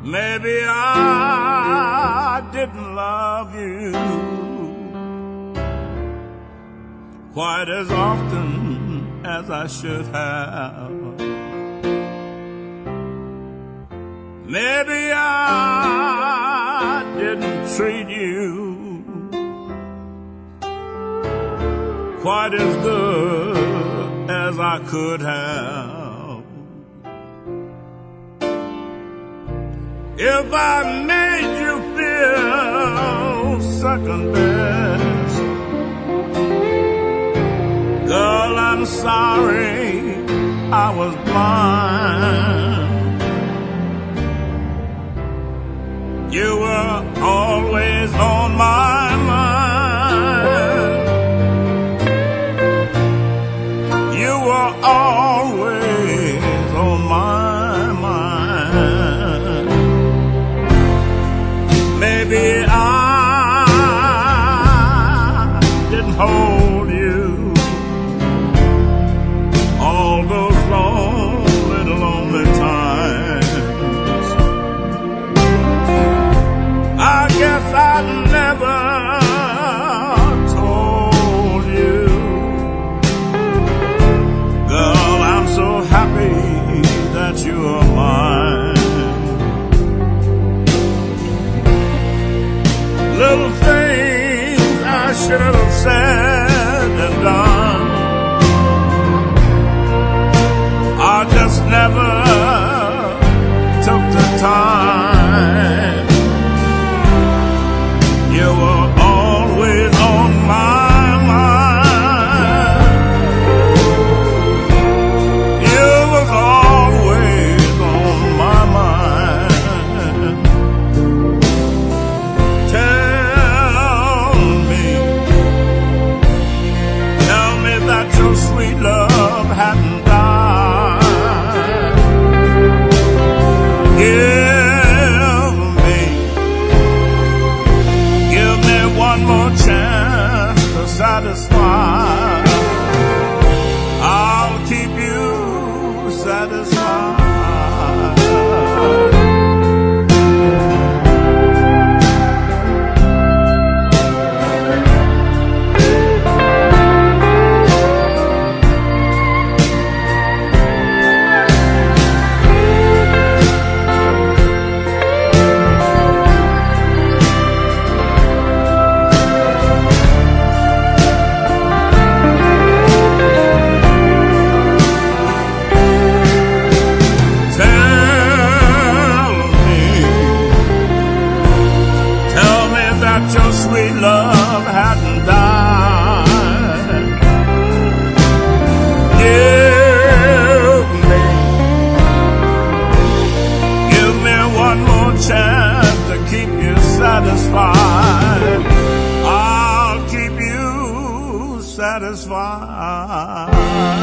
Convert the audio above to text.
Maybe I didn't love you quite as often as I should have. Maybe I didn't treat you quite as good as I could have. If I made you feel second best, girl, I'm sorry I was blind. You were always on my mind. You were always on my mind. Maybe I didn't hold you all those lonely times. I guess I never told you. Girl, I'm so happy that you are mine. Little things I should have said and done, I just never took the time. You were always on my mind. You was always on my mind. Tell me that your sweet love hadn't died. Give me one more chance to satisfy. I'll keep you satisfied. Your sweet love hadn't died. Give me one more chance to keep you satisfied. I'll keep you satisfied.